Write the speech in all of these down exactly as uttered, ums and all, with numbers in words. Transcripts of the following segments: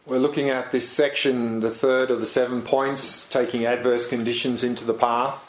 We're looking at this section, the third of the seven points, taking adverse conditions into the path.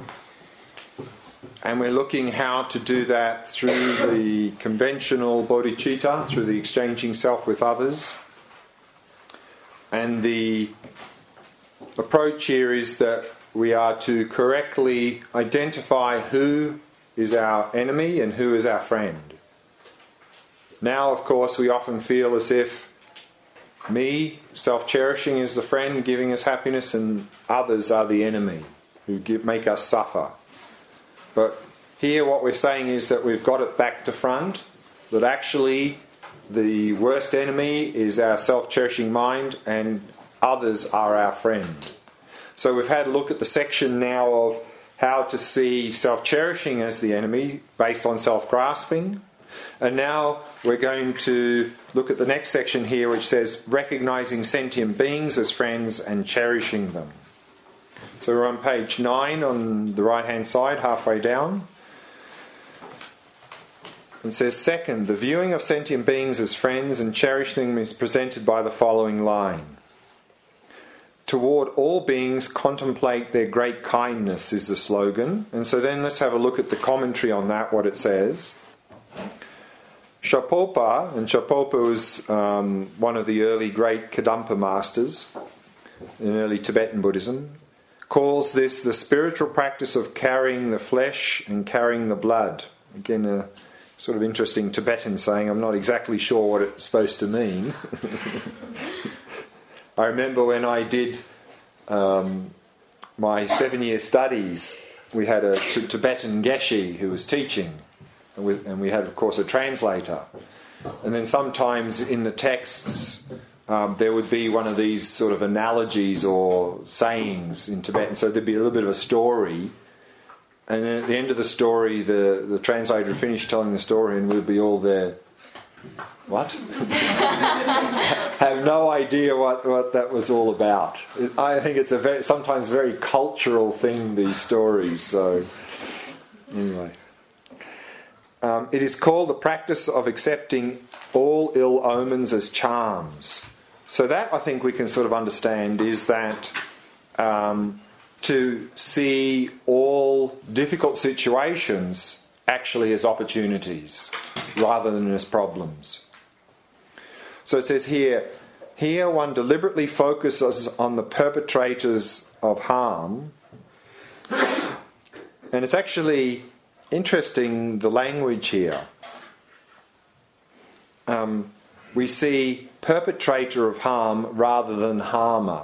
And we're looking how to do that through the conventional bodhicitta, through the exchanging self with others. And the approach here is that we are to correctly identify who is our enemy and who is our friend. Now, of course, we often feel as if me, self-cherishing, is the friend giving us happiness, and others are the enemy who give, make us suffer. But here what we're saying is that we've got it back to front, that actually the worst enemy is our self-cherishing mind and others are our friend. So we've had a look at the section now of how to see self-cherishing as the enemy based on self-grasping. And now we're going to look at the next section here, which says recognizing sentient beings as friends and cherishing them. So we're on page nine on the right hand side, halfway down. It says, second, the viewing of sentient beings as friends and cherishing them is presented by the following line. Toward all beings contemplate their great kindness is the slogan. And so then let's have a look at the commentary on that, what it says. Shapopa, and Shapopa was um, one of the early great Kadampa masters in early Tibetan Buddhism, calls this the spiritual practice of carrying the flesh and carrying the blood. Again, a sort of interesting Tibetan saying. I'm not exactly sure what it's supposed to mean. I remember when I did um, my seven-year studies, we had a t- Tibetan geshe who was teaching. And we, and we had, of course, a translator. And then sometimes in the texts, um, there would be one of these sort of analogies or sayings in Tibetan. So there'd be a little bit of a story. And then at the end of the story, the, the translator would finish telling the story and we'd be all there. What? Have no idea what, what that was all about. I think it's a very, sometimes very cultural thing, these stories. So, anyway. Um, it is called the practice of accepting all ill omens as charms. So that, I think, we can sort of understand is that um, to see all difficult situations actually as opportunities rather than as problems. So it says here, here one deliberately focuses on the perpetrators of harm, and it's actually interesting, the language here. Um, we see perpetrator of harm rather than harmer.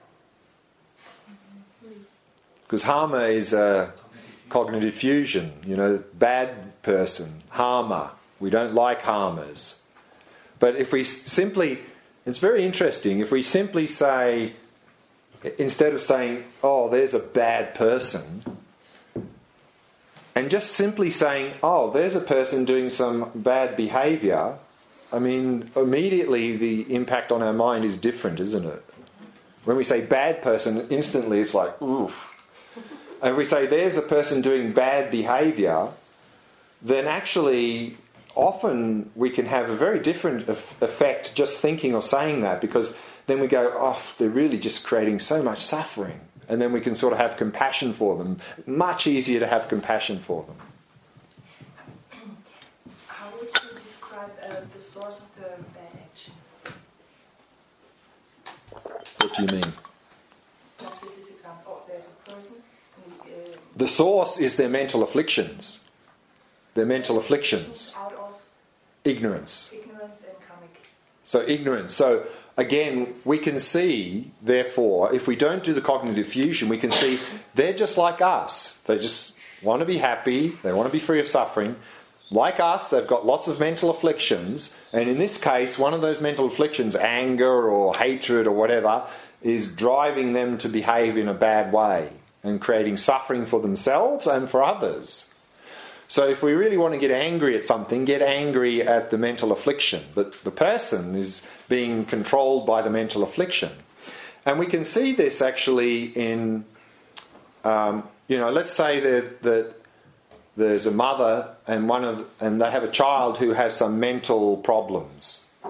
Because harmer is a cognitive fusion, you know, bad person, harmer. We don't like harmers. But if we simply, it's very interesting, if we simply say, instead of saying, oh, there's a bad person, and just simply saying, oh, there's a person doing some bad behaviour, I mean, immediately the impact on our mind is different, isn't it? When we say bad person, instantly it's like, oof. And if we say there's a person doing bad behaviour, then actually often we can have a very different effect just thinking or saying that, because then we go, oh, they're really just creating so much suffering. And then we can sort of have compassion for them. Much easier to have compassion for them. How would you describe uh, the source of the bad action? What do you mean? Just with this example, oh, there's a person. And, uh, the source is their mental afflictions. Their mental afflictions. Out of ignorance. Ignorance and karmic. So ignorance. So again, we can see, therefore, if we don't do the cognitive fusion, we can see they're just like us. They just want to be happy. They want to be free of suffering. Like us, they've got lots of mental afflictions. And in this case, one of those mental afflictions, anger or hatred or whatever, is driving them to behave in a bad way and creating suffering for themselves and for others. So if we really want to get angry at something, get angry at the mental affliction. But the person is being controlled by the mental affliction. And we can see this actually in, um, you know, let's say that, that there's a mother and one of and they have a child who has some mental problems.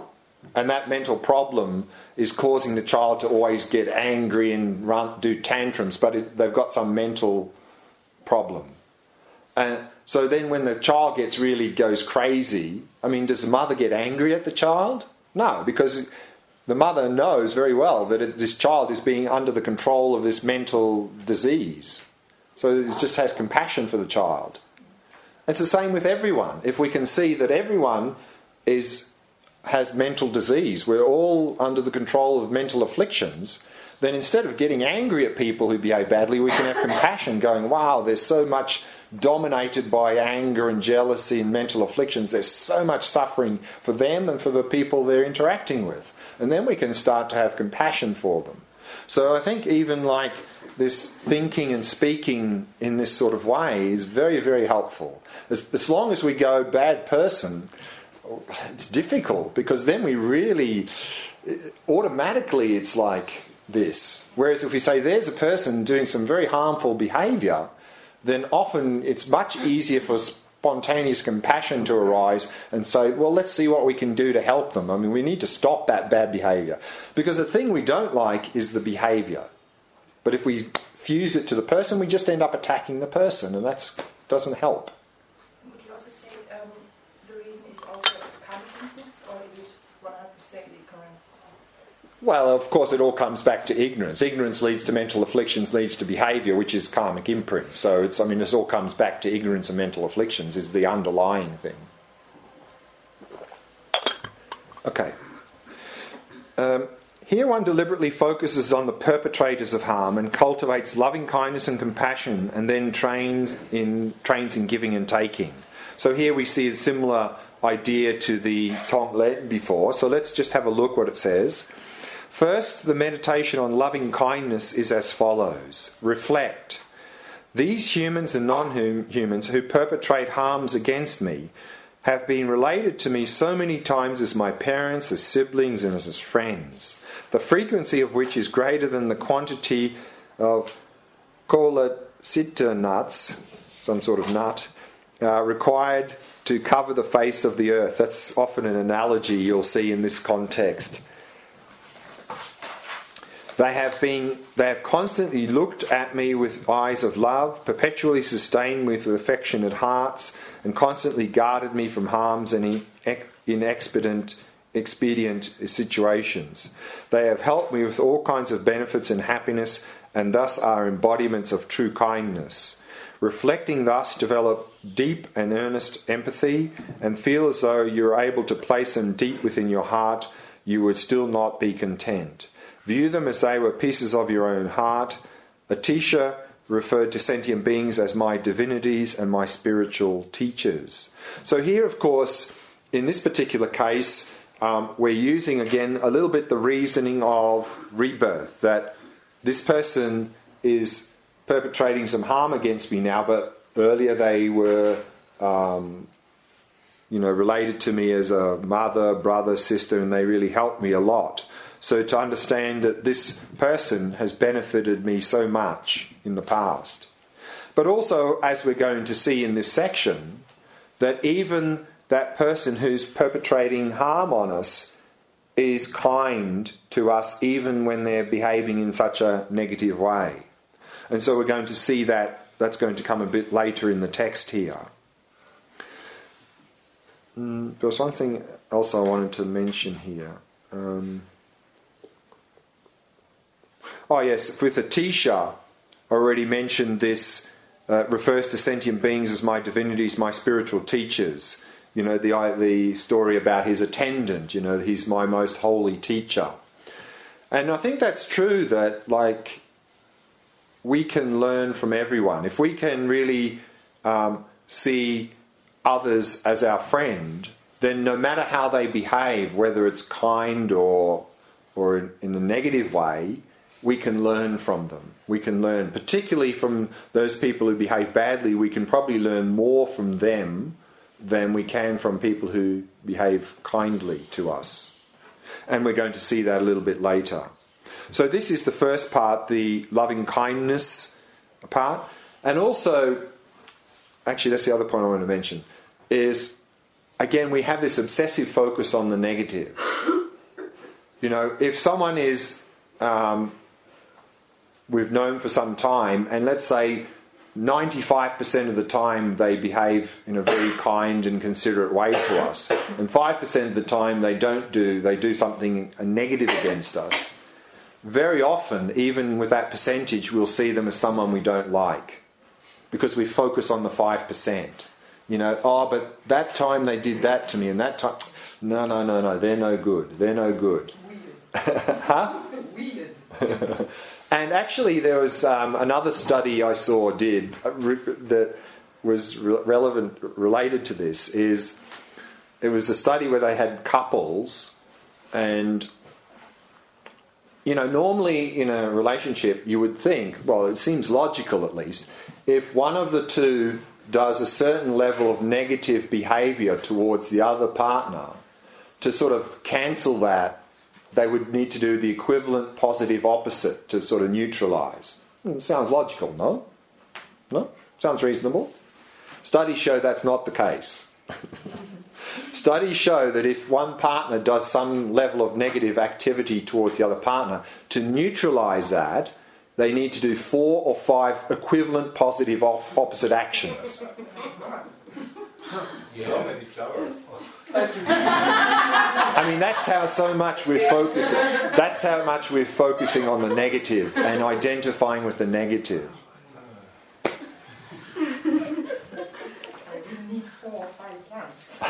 and that mental problem is causing the child to always get angry and run, do tantrums, but it, they've got some mental problem. And so then when the child gets really goes crazy, I mean, does the mother get angry at the child? No, because the mother knows very well that it, this child is being under the control of this mental disease. So it just has compassion for the child. It's the same with everyone. If we can see that everyone is has mental disease, we're all under the control of mental afflictions, then instead of getting angry at people who behave badly, we can have compassion, going, wow, there's so much dominated by anger and jealousy and mental afflictions. There's so much suffering for them and for the people they're interacting with. And then we can start to have compassion for them. So I think even like this thinking and speaking in this sort of way is very, very helpful. As, as long as we go bad person, it's difficult, because then we really, automatically it's like this. Whereas if we say there's a person doing some very harmful behaviour, then often it's much easier for spontaneous compassion to arise and say, well, let's see what we can do to help them. I mean, we need to stop that bad behaviour. Because the thing we don't like is the behaviour. But if we fuse it to the person, we just end up attacking the person, and that doesn't help. Would you also say um, the reason is also karmic instincts, or is it one hundred percent ignorance? Well, of course, it all comes back to ignorance. Ignorance leads to mental afflictions, leads to behaviour, which is karmic imprint. So, it's, I mean, this all comes back to ignorance and mental afflictions is the underlying thing. Okay. Um, here one deliberately focuses on the perpetrators of harm and cultivates loving kindness and compassion, and then trains in trains in giving and taking. So here we see a similar idea to the Tonglen before. So let's just have a look what it says. First, the meditation on loving kindness is as follows. Reflect. These humans and non-humans who perpetrate harms against me have been related to me so many times as my parents, as siblings, and as friends, the frequency of which is greater than the quantity of kolasita nuts, some sort of nut, uh, required to cover the face of the earth. That's often an analogy you'll see in this context. They have been, they have constantly looked at me with eyes of love, perpetually sustained me with affectionate hearts, and constantly guarded me from harms and inexpedient expedient situations. They have helped me with all kinds of benefits and happiness, and thus are embodiments of true kindness. Reflecting thus, develop deep and earnest empathy, and feel as though you are able to place them deep within your heart, you would still not be content. View them as they were pieces of your own heart. Atisha referred to sentient beings as my divinities and my spiritual teachers. So here, of course, in this particular case, um, we're using again a little bit the reasoning of rebirth, that this person is perpetrating some harm against me now, but earlier they were um, you know, related to me as a mother, brother, sister, and they really helped me a lot. So to understand that this person has benefited me so much in the past. But also, as we're going to see in this section, that even that person who's perpetrating harm on us is kind to us even when they're behaving in such a negative way. And so we're going to see that that's going to come a bit later in the text here. Mm, there was one thing else I wanted to mention here. Um, Oh yes, with Atisha, I already mentioned this, uh, refers to sentient beings as my divinities, my spiritual teachers. You know, the, the story about his attendant, you know, he's my most holy teacher. And I think that's true, that, like, we can learn from everyone. If we can really um, see others as our friend, then no matter how they behave, whether it's kind or, or in, in a negative way, we can learn from them. We can learn, particularly from those people who behave badly, we can probably learn more from them than we can from people who behave kindly to us. And we're going to see that a little bit later. So this is the first part, the loving kindness part. And also, actually that's the other point I want to mention, is, again, we have this obsessive focus on the negative. You know, if someone is, um, we've known for some time, and let's say ninety-five percent of the time they behave in a very kind and considerate way to us, and five percent of the time they don't do, they do something negative against us, very often, even with that percentage, we'll see them as someone we don't like, because we focus on the five percent. You know, oh, but that time they did that to me, and that time... No, no, no, no, they're no good. They're no good. Weird. Huh? Weird. And actually there was um, another study I saw did uh, re- that was re- relevant, related to this, is it was a study where they had couples, and you know, normally in a relationship you would think, well, it seems logical at least, if one of the two does a certain level of negative behaviour towards the other partner, to sort of cancel that, they would need to do the equivalent positive opposite to sort of neutralise. It sounds logical, no? No? Sounds reasonable? Studies show that's not the case. Studies show that if one partner does some level of negative activity towards the other partner, to neutralise that, they need to do four or five equivalent positive op- opposite actions. So many flowers. I mean, that's how so much we're focusing. That's how much we're focusing on the negative and identifying with the negative. I didn't need four or five camps.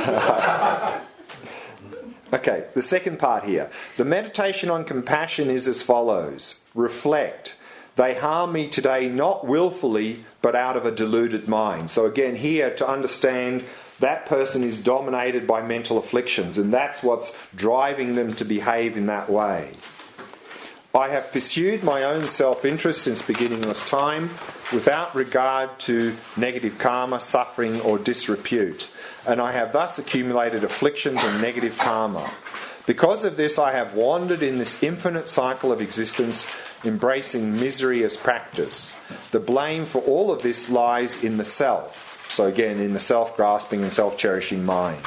Okay, the second part here. The meditation on compassion is as follows. Reflect. They harm me today not willfully, but out of a deluded mind. So again, here to understand that person is dominated by mental afflictions, and that's what's driving them to behave in that way. I have pursued my own self-interest since beginningless time, without regard to negative karma, suffering, or disrepute, and I have thus accumulated afflictions and negative karma. Because of this, I have wandered in this infinite cycle of existence, embracing misery as practice. The blame for all of this lies in the self. So again, in the self-grasping and self-cherishing mind.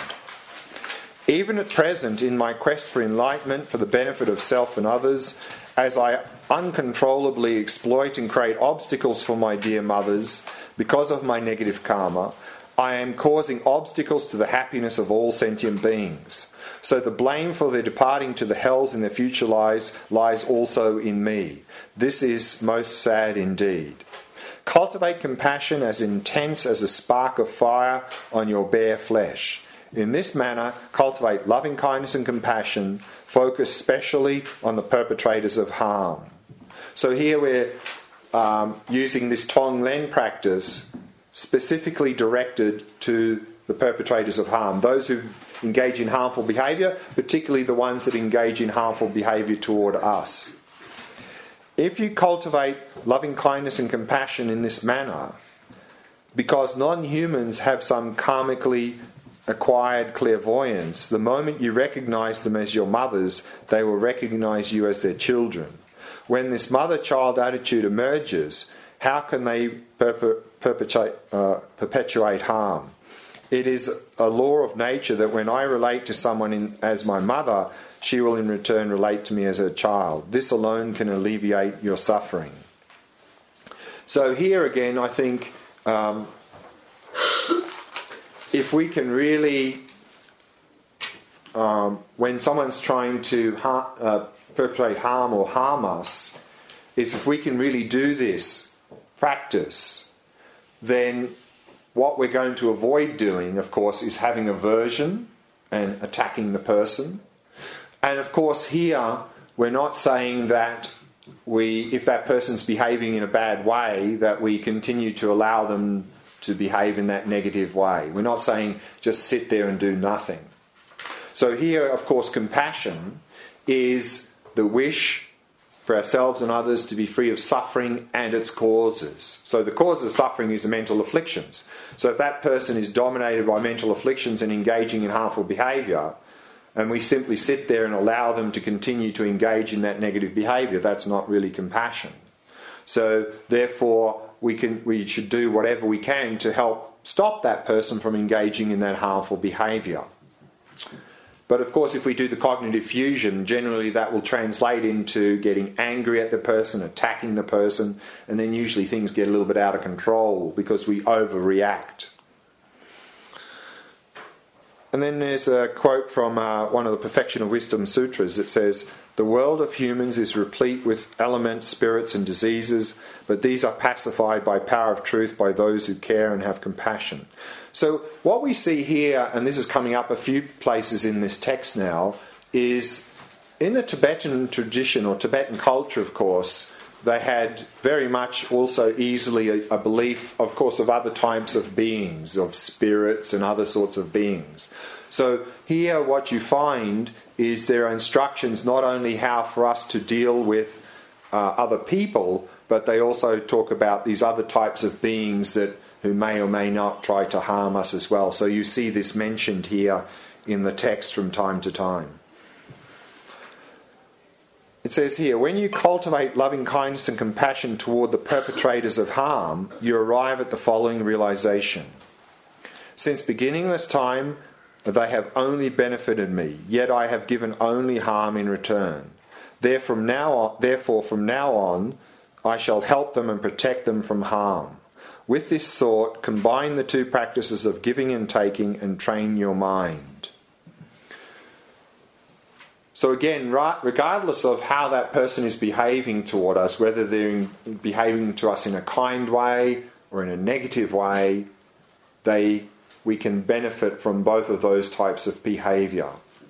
Even at present, in my quest for enlightenment for the benefit of self and others, as I uncontrollably exploit and create obstacles for my dear mothers because of my negative karma, I am causing obstacles to the happiness of all sentient beings. So the blame for their departing to the hells in their future lives lies also in me. This is most sad indeed. Cultivate compassion as intense as a spark of fire on your bare flesh. In this manner, cultivate loving kindness and compassion, focus specially on the perpetrators of harm. So here we're um, using this Tonglen practice specifically directed to the perpetrators of harm, those who engage in harmful behaviour, particularly the ones that engage in harmful behaviour toward us. If you cultivate loving kindness and compassion in this manner, because non-humans have some karmically acquired clairvoyance, the moment you recognise them as your mothers, they will recognise you as their children. When this mother-child attitude emerges, how can they perpe- perpetuate, uh, perpetuate harm? It is a law of nature that when I relate to someone in, as my mother, she will in return relate to me as her child. This alone can alleviate your suffering. So here again, I think um, if we can really, um, when someone's trying to ha- uh, perpetrate harm or harm us, is if we can really do this practice, then what we're going to avoid doing, of course, is having aversion and attacking the person. And of course here, we're not saying that we, if that person's behaving in a bad way, that we continue to allow them to behave in that negative way. We're not saying just sit there and do nothing. So here, of course, compassion is the wish for ourselves and others to be free of suffering and its causes. So the cause of suffering is the mental afflictions. So if that person is dominated by mental afflictions and engaging in harmful behaviour, and we simply sit there and allow them to continue to engage in that negative behaviour, that's not really compassion. So therefore, we can we should do whatever we can to help stop that person from engaging in that harmful behaviour. But of course, if we do the cognitive fusion, generally that will translate into getting angry at the person, attacking the person, and then usually things get a little bit out of control because we overreact. And then there's a quote from uh, one of the Perfection of Wisdom Sutras. It says, "The world of humans is replete with elements, spirits and diseases, but these are pacified by power of truth by those who care and have compassion." So what we see here, and this is coming up a few places in this text now, is in the Tibetan tradition or Tibetan culture, of course, they had very much also easily a, a belief, of course, of other types of beings, of spirits and other sorts of beings. So here what you find is there are instructions not only how for us to deal with uh, other people, but they also talk about these other types of beings that who may or may not try to harm us as well. So you see this mentioned here in the text from time to time. It says here, "When you cultivate loving kindness and compassion toward the perpetrators of harm, you arrive at the following realization. Since beginningless time, they have only benefited me, yet I have given only harm in return. Therefore from now on, therefore, from now on, I shall help them and protect them from harm. With this thought, combine the two practices of giving and taking and train your mind." So again, right, regardless of how that person is behaving toward us, whether they're in, behaving to us in a kind way or in a negative way, they we can benefit from both of those types of behaviour.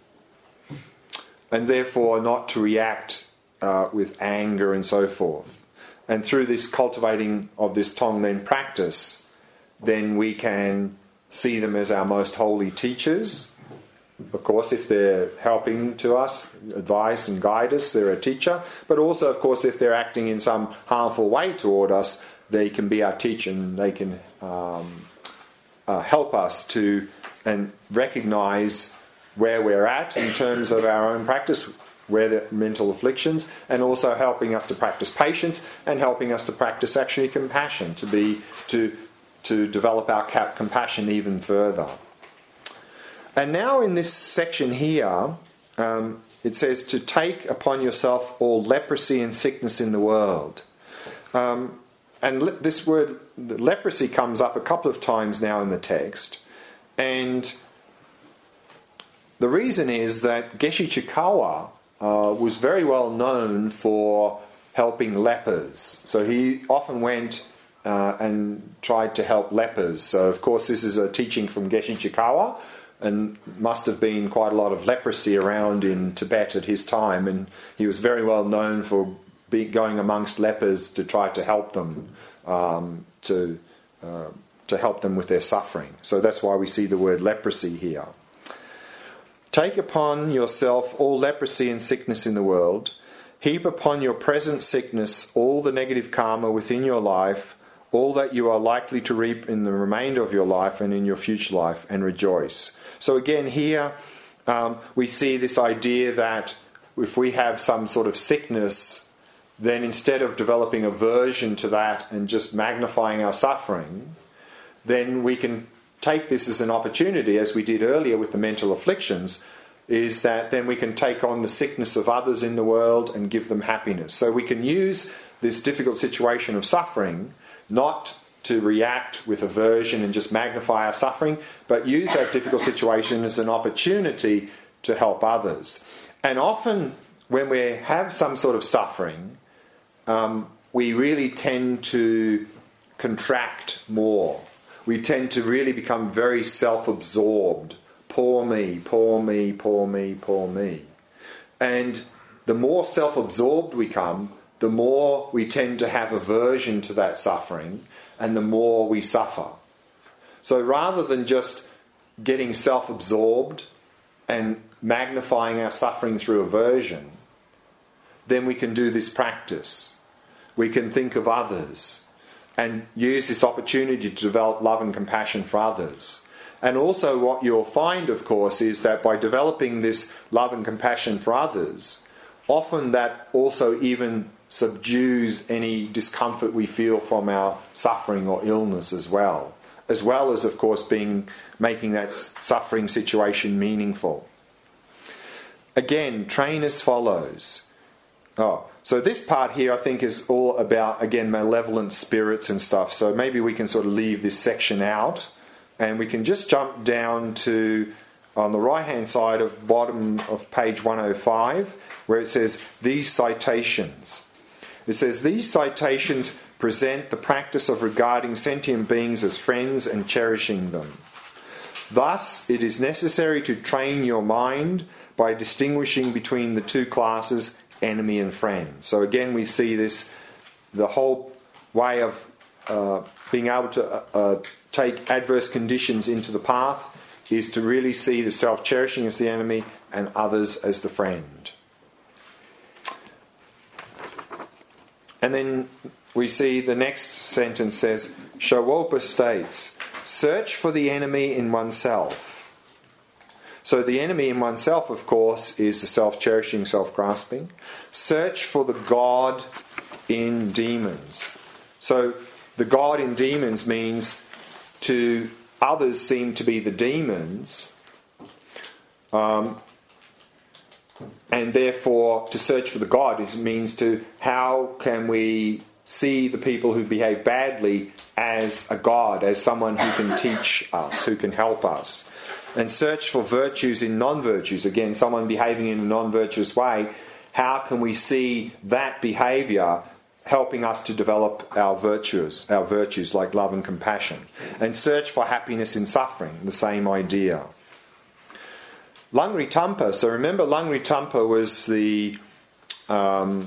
And therefore not to react uh, with anger and so forth. And through this cultivating of this Tonglen practice, then we can see them as our most holy teachers. Of course, if they're helping to us, advise and guide us, they're a teacher. But also, of course, if they're acting in some harmful way toward us, they can be our teacher and they can um, uh, help us to and recognise where we're at in terms of our own practice, where the mental afflictions, and also helping us to practice patience and helping us to practice actually compassion, to be to to develop our compassion even further. And now in this section here, um, it says to take upon yourself all leprosy and sickness in the world. Um, and le- this word leprosy comes up a couple of times now in the text, and the reason is that Geshe Chikawa uh, was very well known for helping lepers. So he often went uh, and tried to help lepers. So of course this is a teaching from Geshe Chikawa, and must have been quite a lot of leprosy around in Tibet at his time, and he was very well known for be going amongst lepers to try to help them, um, to uh, to help them with their suffering. So that's why we see the word leprosy here. Take upon yourself all leprosy and sickness in the world. Heap upon your present sickness all the negative karma within your life, all that you are likely to reap in the remainder of your life and in your future life, and rejoice. So again here um, we see this idea that if we have some sort of sickness, then instead of developing aversion to that and just magnifying our suffering, then we can take this as an opportunity, as we did earlier with the mental afflictions, is that then we can take on the sickness of others in the world and give them happiness. So we can use this difficult situation of suffering not to react with aversion and just magnify our suffering, but use that difficult situation as an opportunity to help others. And often when we have some sort of suffering, um, we really tend to contract more. We tend to really become very self-absorbed. Poor me, poor me, poor me, poor me. And the more self-absorbed we become, the more we tend to have aversion to that suffering, and the more we suffer. So rather than just getting self-absorbed and magnifying our suffering through aversion, then we can do this practice. We can think of others and use this opportunity to develop love and compassion for others. And also what you'll find, of course, is that by developing this love and compassion for others, often that also even subdues any discomfort we feel from our suffering or illness as well. As well as, of course, being making that suffering situation meaningful. Again, train as follows. Oh, so this part here I think is all about, again, malevolent spirits and stuff. So maybe we can sort of leave this section out and we can just jump down to, on the right-hand side of bottom of page one oh five, where it says, these citations. It says, these citations present the practice of regarding sentient beings as friends and cherishing them. Thus, it is necessary to train your mind by distinguishing between the two classes, enemy and friend. So again, we see this, the whole way of uh, being able to uh, uh, take adverse conditions into the path is to really see the self-cherishing as the enemy and others as the friend. And then we see the next sentence says, Shawalpa states, search for the enemy in oneself. So the enemy in oneself, of course, is the self-cherishing, self-grasping. Search for the God in demons. So the God in demons means to others seem to be the demons, um, and therefore to search for the God is, means to how can we see the people who behave badly as a God, as someone who can teach us, who can help us. And search for virtues in non-virtues. Again, someone behaving in a non-virtuous way, how can we see that behaviour helping us to develop our virtues, our virtues like love and compassion? And search for happiness in suffering, the same idea. Langri Tampa, so remember Langri Tampa was the um,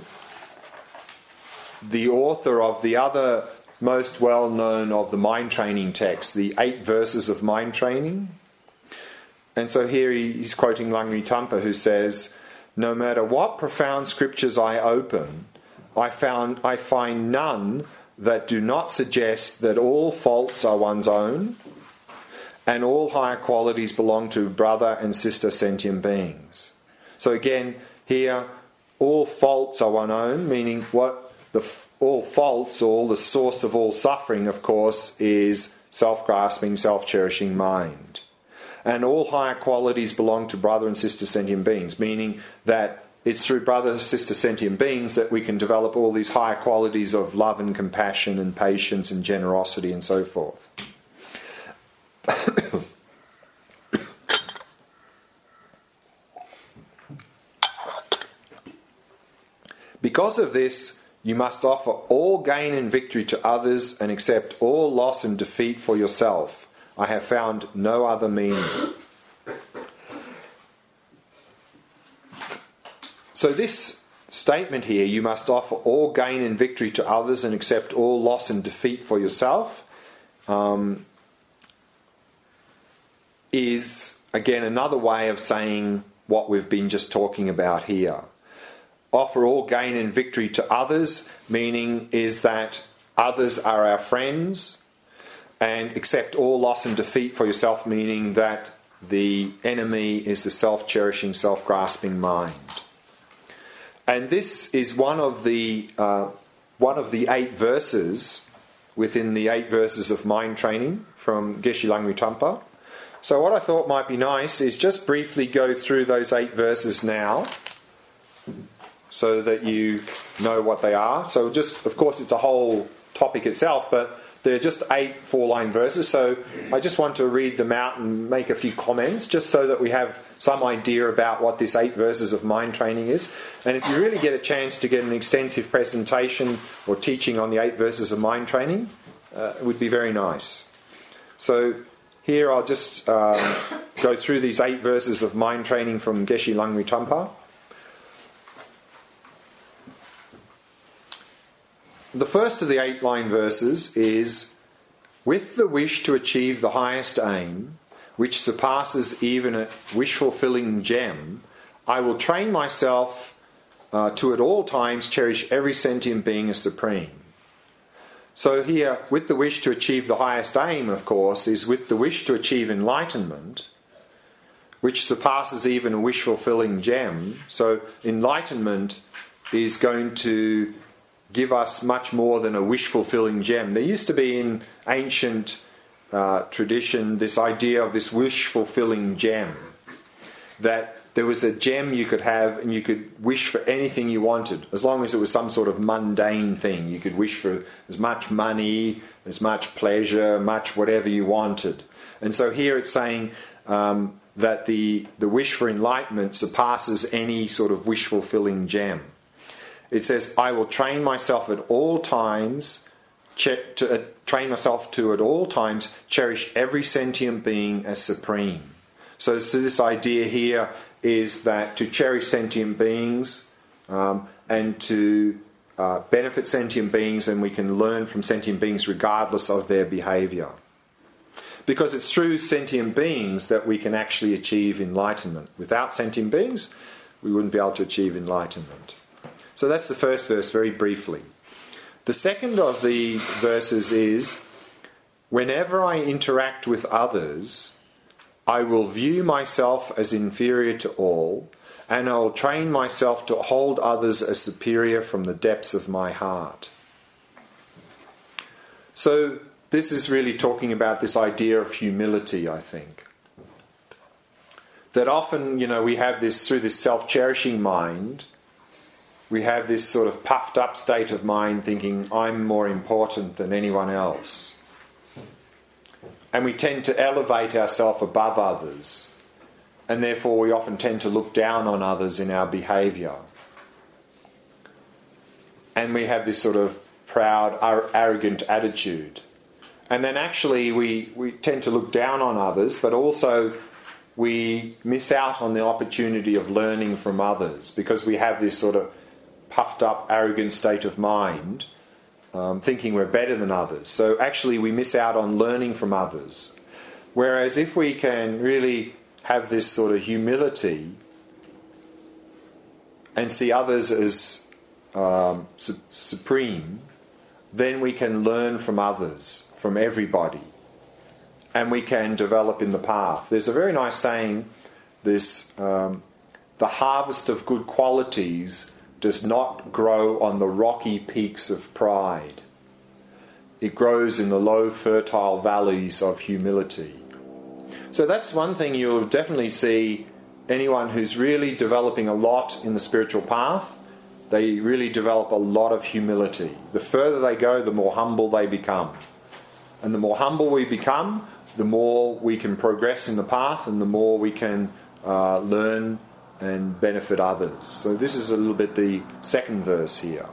the author of the other most well-known of the mind training texts, the eight verses of mind training. And so here he, he's quoting Langri Tampa, who says, no matter what profound scriptures I open, I found I find none that do not suggest that all faults are one's own and all higher qualities belong to brother and sister sentient beings. So again, here, all faults are one own, meaning what the all faults, all the source of all suffering, of course, is self-grasping, self-cherishing mind. And all higher qualities belong to brother and sister sentient beings, meaning that it's through brother and sister sentient beings that we can develop all these higher qualities of love and compassion and patience and generosity and so forth. Because of this, you must offer all gain and victory to others and accept all loss and defeat for yourself. I have found no other meaning. So this statement here, you must offer all gain and victory to others and accept all loss and defeat for yourself, um, is again another way of saying what we've been just talking about here. Offer all gain and victory to others, meaning is that others are our friends, and accept all loss and defeat for yourself, meaning that the enemy is the self-cherishing, self-grasping mind. And this is one of the uh, one of the eight verses within the eight verses of mind training from Geshe Langri Tampa. So what I thought might be nice is just briefly go through those eight verses now, so that you know what they are. So just, of course, it's a whole topic itself, but they're just eight four-line verses. So I just want to read them out and make a few comments, just so that we have some idea about what this eight verses of mind training is. And if you really get a chance to get an extensive presentation or teaching on the eight verses of mind training, uh, it would be very nice. So here I'll just um, go through these eight verses of mind training from Geshe Langri Tampa. The first of the eight-line verses is, with the wish to achieve the highest aim, which surpasses even a wish-fulfilling gem, I will train myself uh, to at all times cherish every sentient being as supreme. So here, with the wish to achieve the highest aim, of course, is with the wish to achieve enlightenment, which surpasses even a wish-fulfilling gem. So enlightenment is going to give us much more than a wish-fulfilling gem. There used to be in ancient uh, tradition this idea of this wish-fulfilling gem, that there was a gem you could have and you could wish for anything you wanted, as long as it was some sort of mundane thing. You could wish for as much money, as much pleasure, much whatever you wanted. And so here it's saying um, that the, the wish for enlightenment surpasses any sort of wish-fulfilling gem. It says, I will train myself at all times, che- to, uh, train myself to at all times cherish every sentient being as supreme. So, so this idea here is that to cherish sentient beings um, and to uh, benefit sentient beings, and we can learn from sentient beings regardless of their behaviour. Because it's through sentient beings that we can actually achieve enlightenment. Without sentient beings, we wouldn't be able to achieve enlightenment. So that's the first verse, very briefly. The second of the verses is, whenever I interact with others, I will view myself as inferior to all, and I will train myself to hold others as superior from the depths of my heart. So this is really talking about this idea of humility, I think. That often, you know, we have this, through this self-cherishing mind, we have this sort of puffed up state of mind thinking, I'm more important than anyone else. And we tend to elevate ourselves above others. And therefore we often tend to look down on others in our behaviour. And we have this sort of proud, ar- arrogant attitude. And then actually we, we tend to look down on others, but also we miss out on the opportunity of learning from others because we have this sort of puffed up, arrogant state of mind, um, thinking we're better than others. So actually we miss out on learning from others. Whereas if we can really have this sort of humility and see others as um, su- supreme, then we can learn from others, from everybody. And we can develop in the path. There's a very nice saying, this, um, the harvest of good qualities does not grow on the rocky peaks of pride. It grows in the low, fertile valleys of humility. So that's one thing you'll definitely see anyone who's really developing a lot in the spiritual path, they really develop a lot of humility. The further they go, the more humble they become. And the more humble we become, the more we can progress in the path and the more we can uh, learn and benefit others. So this is a little bit the second verse here.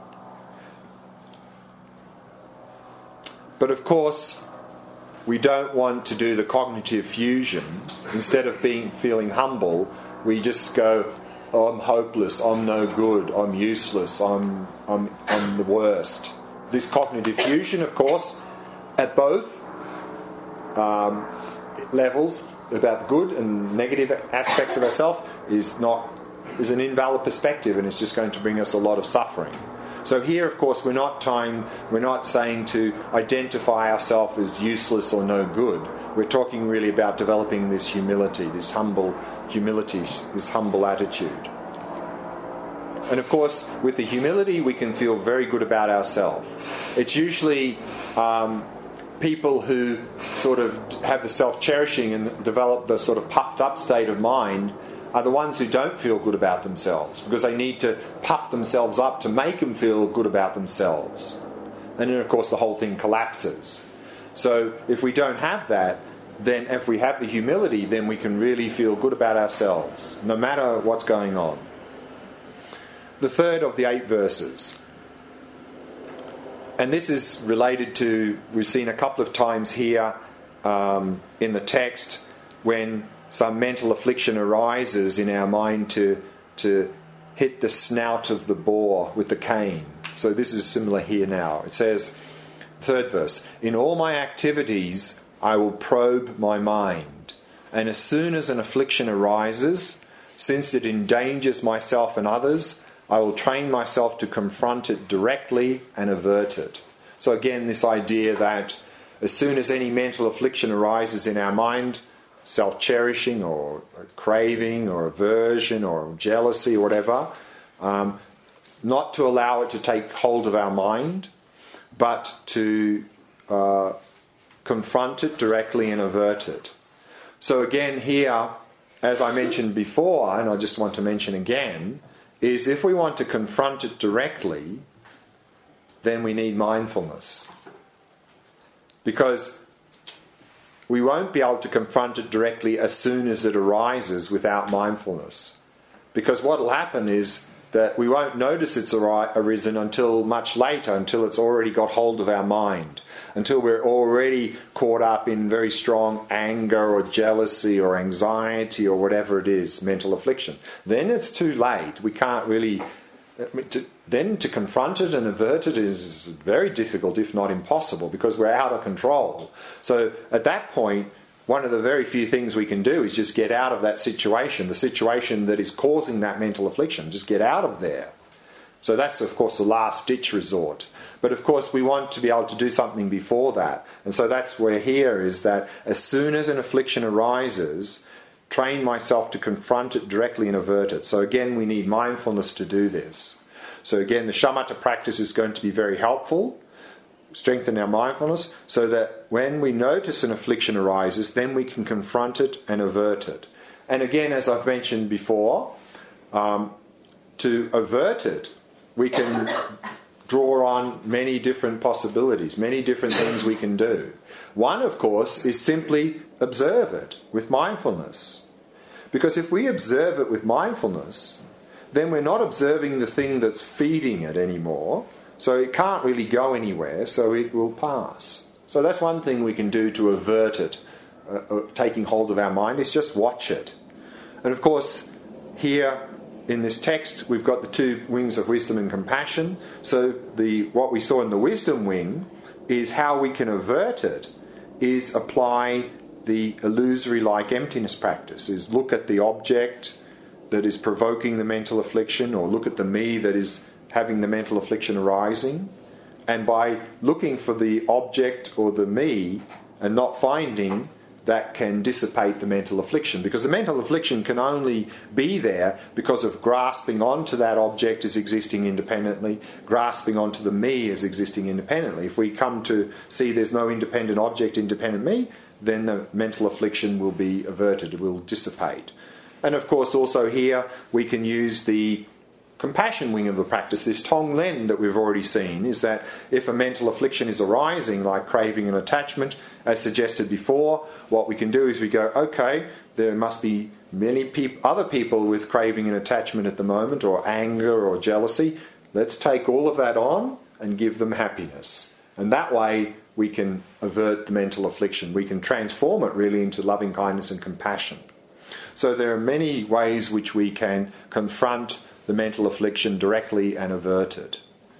But of course, we don't want to do the cognitive fusion. Instead of being feeling humble, we just go, oh, I'm hopeless, I'm no good, I'm useless, I'm, I'm, I'm the worst. This cognitive fusion, of course, at both um, levels, about good and negative aspects of ourselves, is not is an invalid perspective, and it's just going to bring us a lot of suffering. So here, of course, we're not time, we're not saying to identify ourselves as useless or no good. We're talking really about developing this humility, this humble humility, this humble attitude. And of course, with the humility, we can feel very good about ourselves. It's usually um, people who sort of have the self-cherishing and develop the sort of puffed up state of mind are the ones who don't feel good about themselves because they need to puff themselves up to make them feel good about themselves. And then, of course, the whole thing collapses. So if we don't have that, then if we have the humility, then we can really feel good about ourselves, no matter what's going on. The third of the eight verses. And this is related to, we've seen a couple of times here um, in the text, when some mental affliction arises in our mind to, to hit the snout of the boar with the cane. So this is similar here now. It says, third verse, in all my activities I will probe my mind, and as soon as an affliction arises, since it endangers myself and others, I will train myself to confront it directly and avert it. So again, this idea that as soon as any mental affliction arises in our mind, self-cherishing or craving or aversion or jealousy or whatever, um, not to allow it to take hold of our mind, but to uh, confront it directly and avert it. So again here, as I mentioned before, and I just want to mention again, is if we want to confront it directly, then we need mindfulness. Because we won't be able to confront it directly as soon as it arises without mindfulness. Because what will happen is that we won't notice it's arisen until much later, until it's already got hold of our mind, until we're already caught up in very strong anger or jealousy or anxiety or whatever it is, mental affliction. Then it's too late. We can't really... To, then to confront it and avert it is very difficult, if not impossible, because we're out of control. So at that point, one of the very few things we can do is just get out of that situation, the situation that is causing that mental affliction. Just get out of there. So that's, of course, the last ditch resort. But of course, we want to be able to do something before that. And so that's where here is that as soon as an affliction arises, train myself to confront it directly and avert it. So again, we need mindfulness to do this. So again, the shamatha practice is going to be very helpful. Strengthen our mindfulness so that when we notice an affliction arises, then we can confront it and avert it. And again, as I've mentioned before, um, to avert it, we can draw on many different possibilities, many different things we can do. One, of course, is simply observe it with mindfulness. Because if we observe it with mindfulness, then we're not observing the thing that's feeding it anymore. So it can't really go anywhere, so it will pass. So that's one thing we can do to avert it, uh, uh, taking hold of our mind, is just watch it. And of course, here in this text, we've got the two wings of wisdom and compassion. So the what we saw in the wisdom wing is how we can avert it, is apply the illusory-like emptiness practice, is look at the object that is provoking the mental affliction, or look at the me that is having the mental affliction arising, and by looking for the object or the me and not finding, that can dissipate the mental affliction. Because the mental affliction can only be there because of grasping onto that object as existing independently, grasping onto the me as existing independently. If we come to see there's no independent object, independent me, then the mental affliction will be averted, it will dissipate. And of course also here we can use the compassion wing of the practice, this Tonglen that we've already seen, is that if a mental affliction is arising, like craving and attachment, as suggested before, what we can do is we go, okay, there must be many peop- other people with craving and attachment at the moment, or anger or jealousy. Let's take all of that on and give them happiness. And that way we can avert the mental affliction. We can transform it really into loving kindness and compassion. So there are many ways which we can confront the mental affliction directly and avert it.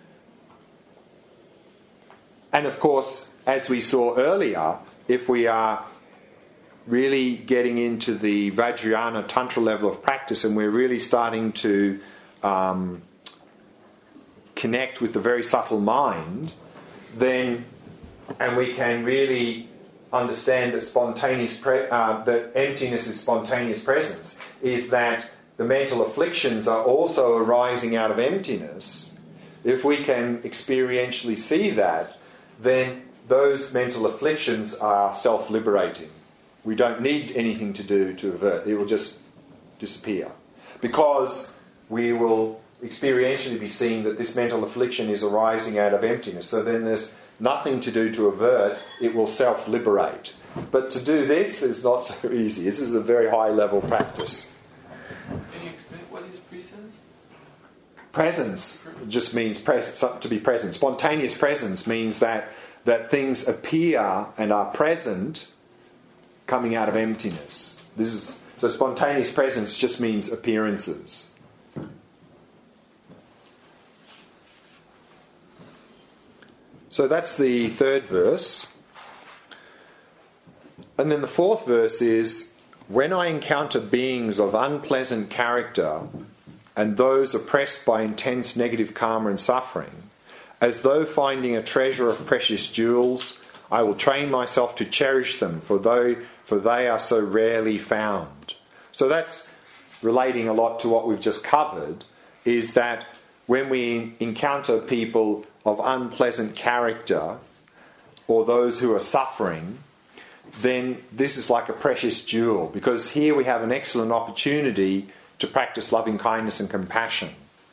And of course, as we saw earlier, if we are really getting into the Vajrayana Tantra level of practice and we're really starting to um, connect with the very subtle mind, then, and we can really understand that spontaneous pre- uh, that emptiness is spontaneous presence, is that the mental afflictions are also arising out of emptiness. If we can experientially see that, then those mental afflictions are self-liberating. We don't need anything to do to avert. It will just disappear. Because we will experientially be seeing that this mental affliction is arising out of emptiness. So then there's nothing to do to avert. It will self-liberate. But to do this is not so easy. This is a very high-level practice. Can you explain what is presence? Presence just means pres- to be present. Spontaneous presence means that, that things appear and are present coming out of emptiness. This is, so spontaneous presence just means appearances. So that's the third verse. And then the fourth verse is, when I encounter beings of unpleasant character and those oppressed by intense negative karma and suffering, as though finding a treasure of precious jewels, I will train myself to cherish them, for they, for they are so rarely found. So that's relating a lot to what we've just covered, is that when we encounter people of unpleasant character or those who are suffering, then this is like a precious jewel, because here we have an excellent opportunity to practice loving kindness and compassion.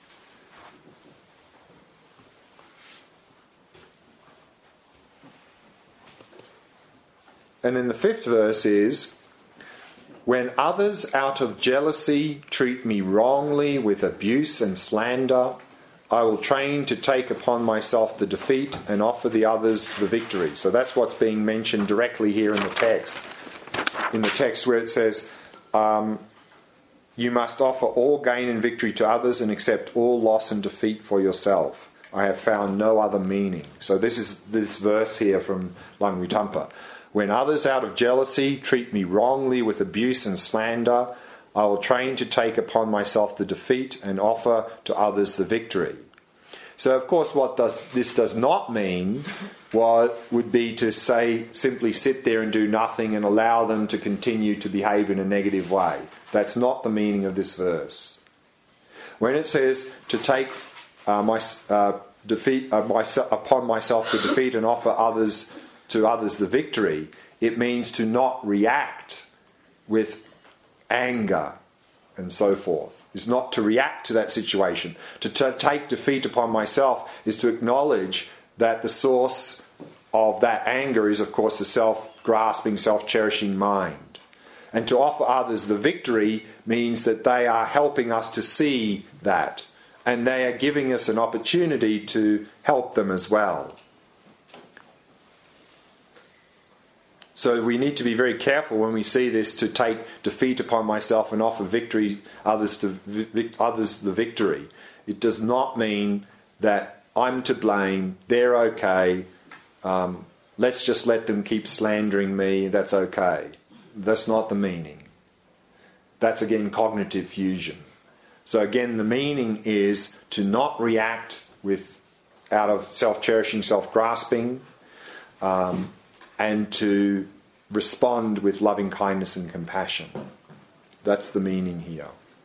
And then the fifth verse is, when others out of jealousy treat me wrongly with abuse and slander, I will train to take upon myself the defeat and offer the others the victory. So that's what's being mentioned directly here in the text. In the text where it says, um, you must offer all gain and victory to others and accept all loss and defeat for yourself. I have found no other meaning. So this is this verse here from Langrutampa. When others out of jealousy treat me wrongly with abuse and slander, I will train to take upon myself the defeat and offer to others the victory. So, of course, what does this does not mean what would be to say simply sit there and do nothing and allow them to continue to behave in a negative way. That's not the meaning of this verse. When it says to take uh, my uh, defeat uh, my, upon myself the defeat and offer others to others the victory, it means to not react with anger and so forth. It's not to react to that situation. To t- take defeat upon myself is to acknowledge that the source of that anger is, of course, the self-grasping, self-cherishing mind. And to offer others the victory means that they are helping us to see that, and they are giving us an opportunity to help them as well. So we need to be very careful when we see this, to take defeat upon myself and offer victory others to vic- others the victory. It does not mean that I'm to blame, they're okay, um, let's just let them keep slandering me, that's okay. That's not the meaning. That's again cognitive fusion. So again, the meaning is to not react with out of self-cherishing, self-grasping, um, and to respond with loving kindness and compassion. That's the meaning here.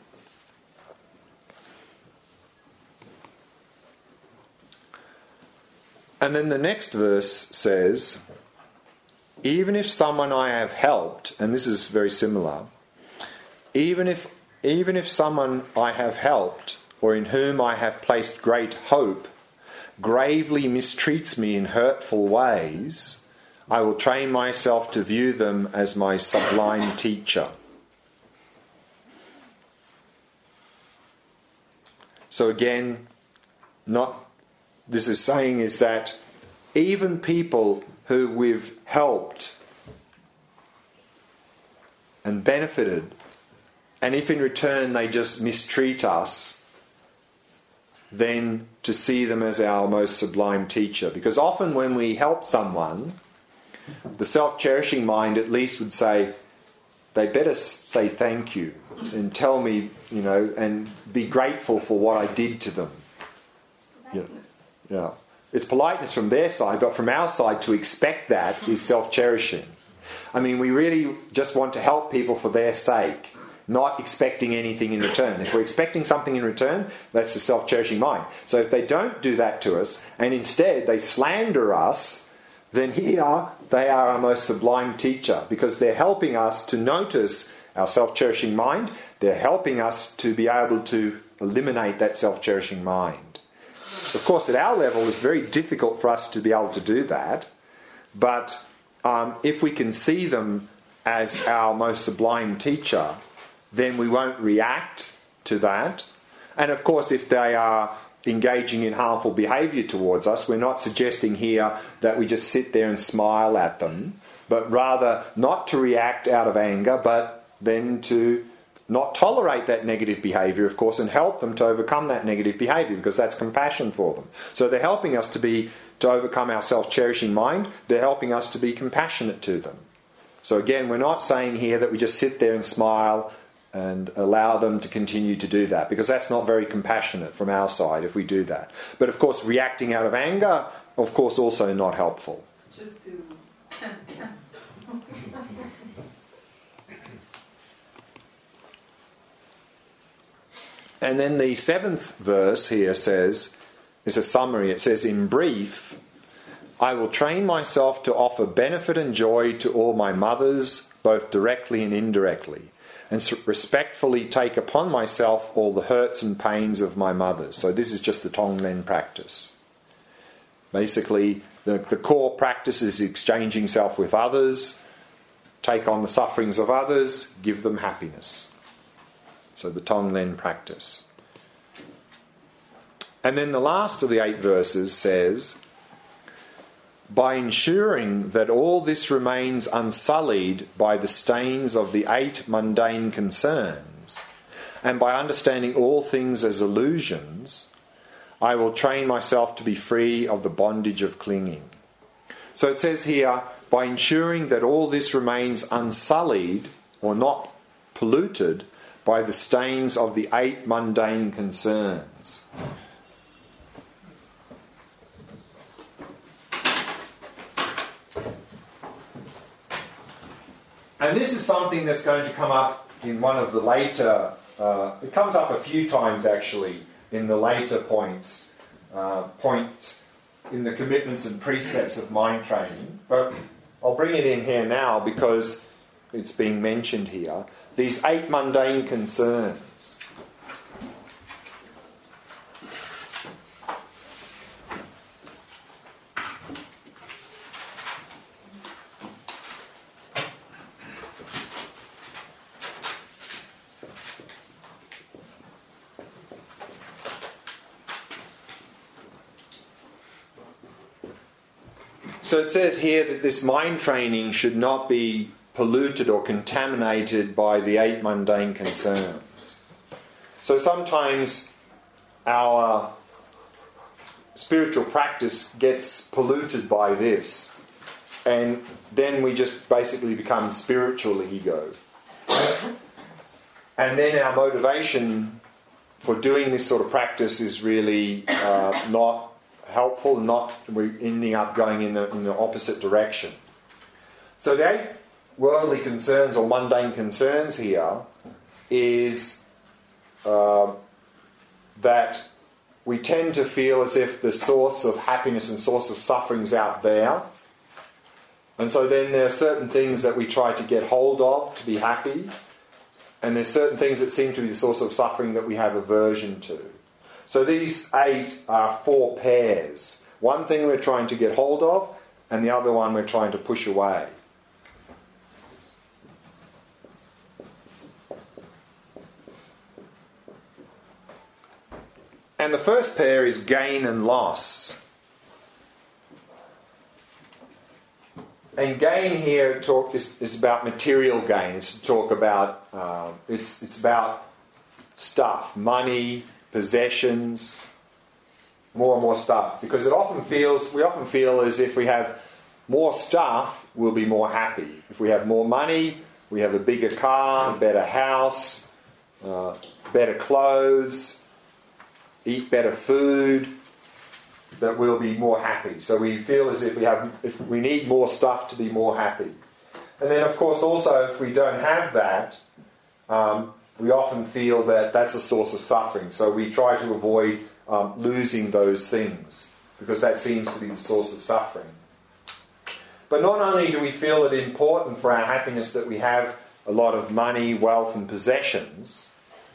And then the next verse says, even if someone I have helped, and this is very similar, even if even if someone I have helped, or in whom I have placed great hope, gravely mistreats me in hurtful ways, I will train myself to view them as my sublime teacher. So again, not this is saying is that even people who we've helped and benefited, and if in return they just mistreat us, then to see them as our most sublime teacher. Because often when we help someone, the self-cherishing mind at least would say, they better say thank you and tell me, you know, and be grateful for what I did to them. Yeah. Yeah. It's politeness from their side, but from our side to expect that is self-cherishing. I mean, we really just want to help people for their sake, not expecting anything in return. If we're expecting something in return, that's the self-cherishing mind. So if they don't do that to us, and instead they slander us, then here they are our most sublime teacher, because they're helping us to notice our self-cherishing mind. They're helping us to be able to eliminate that self-cherishing mind. Of course, at our level, it's very difficult for us to be able to do that. But um, if we can see them as our most sublime teacher, then we won't react to that. And of course, if they are engaging in harmful behaviour towards us, we're not suggesting here that we just sit there and smile at them, but rather not to react out of anger, but then to not tolerate that negative behaviour, of course, and help them to overcome that negative behaviour, because that's compassion for them. So they're helping us to be to overcome our self-cherishing mind. They're helping us to be compassionate to them. So again, we're not saying here that we just sit there and smile and allow them to continue to do that, because that's not very compassionate from our side if we do that. But of course, reacting out of anger, of course, also not helpful. Just to... And then the seventh verse here says, is a summary. It says, in brief, I will train myself to offer benefit and joy to all my mothers, both directly and indirectly, and respectfully take upon myself all the hurts and pains of my mothers. So this is just the Tonglen practice. Basically, the, the core practice is exchanging self with others, take on the sufferings of others, give them happiness. So the Tonglen practice. And then the last of the eight verses says, by ensuring that all this remains unsullied by the stains of the eight mundane concerns, and by understanding all things as illusions, I will train myself to be free of the bondage of clinging. So it says here, by ensuring that all this remains unsullied, or not polluted, by the stains of the eight mundane concerns. And this is something that's going to come up in one of the later, uh, it comes up a few times actually in the later points, uh, point in the commitments and precepts of mind training. But I'll bring it in here now because it's being mentioned here. These eight mundane concerns. So it says here that this mind training should not be polluted or contaminated by the eight mundane concerns. So sometimes our spiritual practice gets polluted by this, and then we just basically become spiritual ego. And then our motivation for doing this sort of practice is really uh, not helpful, not we're ending up going in the, in the opposite direction. So the eight worldly concerns or mundane concerns here is uh, that we tend to feel as if the source of happiness and source of suffering is out there. And so then there are certain things that we try to get hold of to be happy, and there's certain things that seem to be the source of suffering that we have aversion to. So these eight are four pairs. One thing we're trying to get hold of, and the other one we're trying to push away. And the first pair is gain and loss. And gain here talk is, is about material gain. It's to talk about uh, it's it's about stuff, money, possessions, more and more stuff. Because it often feels we often feel as if we have more stuff, we'll be more happy. If we have more money, we have a bigger car, a better house, uh, better clothes, eat better food, that we'll be more happy. So we feel as if we have, if we need more stuff to be more happy. And then, of course, also if we don't have that, um, we often feel that that's a source of suffering. So we try to avoid um, losing those things because that seems to be the source of suffering. But not only do we feel it important for our happiness that we have a lot of money, wealth, and possessions,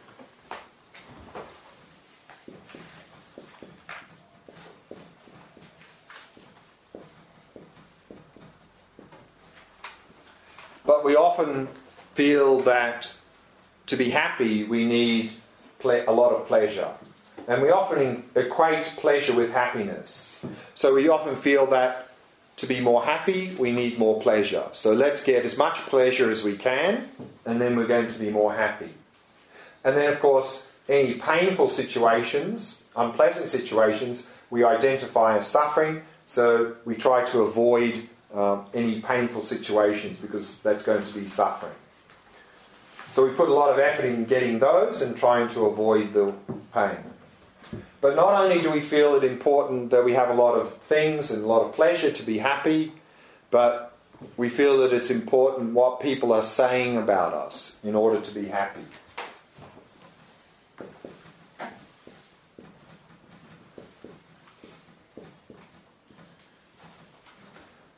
but we often feel that to be happy we need ple- a lot of pleasure. And we often equate pleasure with happiness. So we often feel that to be more happy we need more pleasure. So let's get as much pleasure as we can and then we're going to be more happy. And then of course any painful situations, unpleasant situations, we identify as suffering. So we try to avoid Um, any painful situations because that's going to be suffering. So we put a lot of effort in getting those and trying to avoid the pain. But not only do we feel it important that we have a lot of things and a lot of pleasure to be happy, but we feel that it's important what people are saying about us in order to be happy.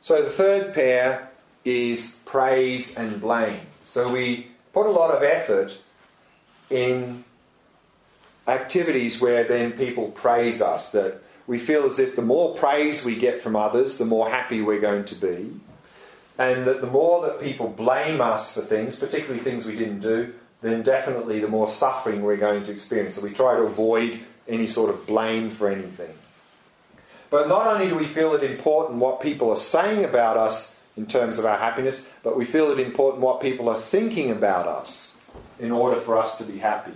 So the third pair is praise and blame. So we put a lot of effort in activities where then people praise us, that we feel as if the more praise we get from others, the more happy we're going to be, and that the more that people blame us for things, particularly things we didn't do, then definitely the more suffering we're going to experience. So we try to avoid any sort of blame for anything. But not only do we feel it important what people are saying about us in terms of our happiness, but we feel it important what people are thinking about us in order for us to be happy.